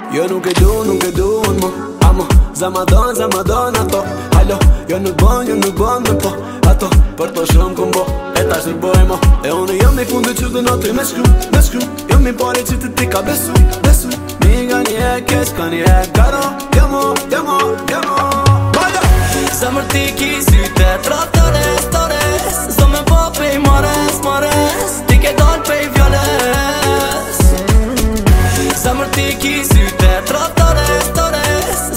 Jo nuk e du unë mo Amo, zamadon ato Halo, jo nuk bon me po Ato, për to shumë kumbo E ta shërboj mo E unë jam i fundi që të natë me shkru Jam i pare që të ti ka besu Mi nga një e kesh, ka një e karo Jamo Zemër ti ki syte, tratore, stores Zdo me po pej mare